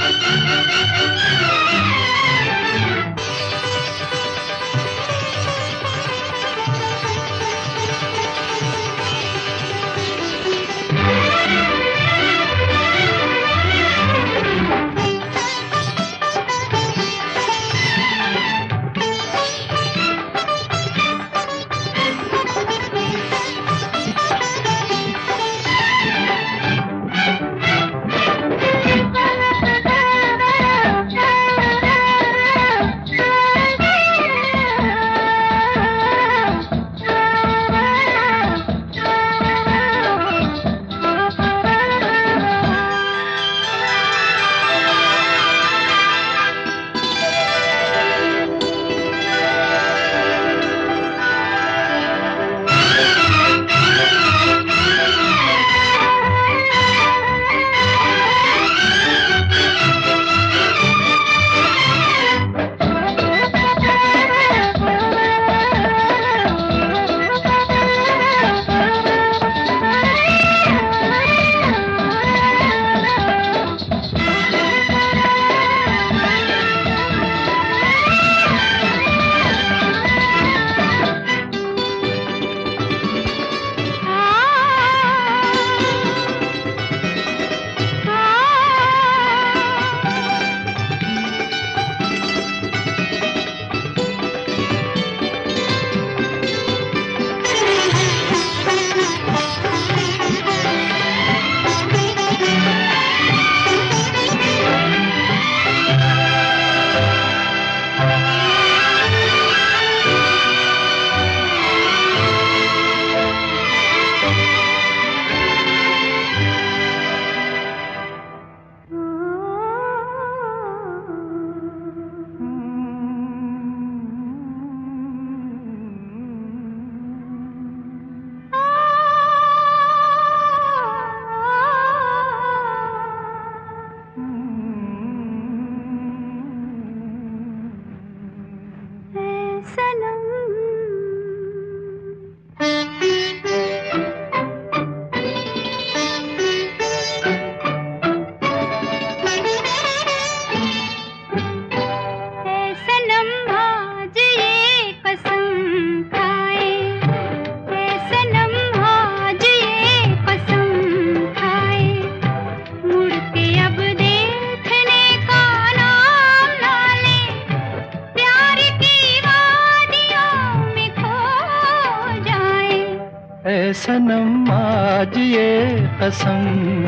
सनम आज ये कसम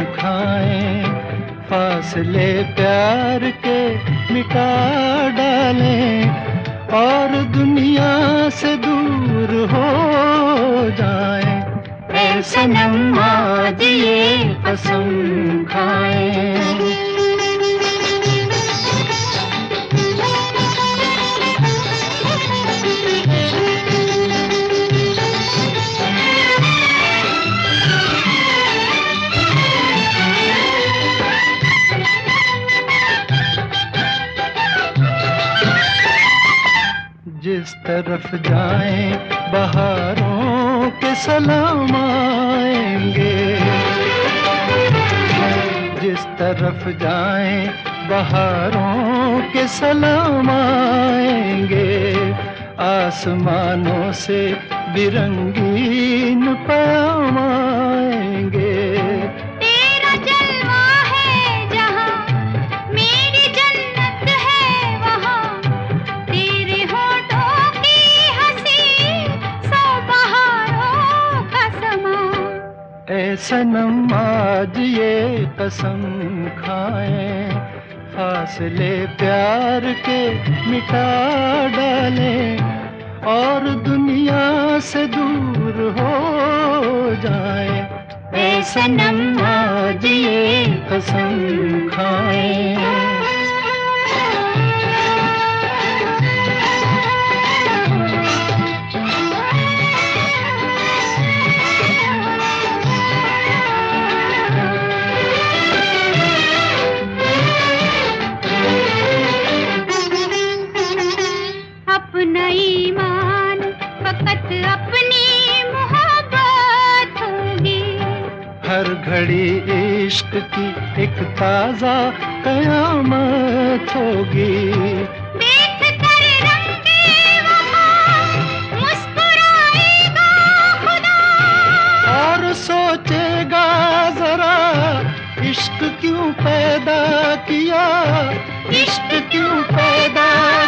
खाएं, फासले प्यार के मिटा डालें और दुनिया से दूर हो जाएं। ऐ सनम आज ये कसम खाएं। जिस तरफ जाएं बहारों के सलाम आएंगे, जिस तरफ जाएं बहारों के सलाम आएंगे, आसमानों से बिरंगीन पैगाम आएंगे। ऐ सनम आज ये कसम खाएं, फासले प्यार के मिटा डालें और दुनिया से दूर हो जाएं। ऐ सनम आज ये कसम खाएं। अपना ईमान फकत अपनी मोहब्बत होगी, हर घड़ी इश्क की एक ताजा कयामत होगी। देख कर रंगे वफा मुस्कुराएगा खुदा, और सोचेगा जरा इश्क क्यों पैदा किया, इश्क क्यों पैदा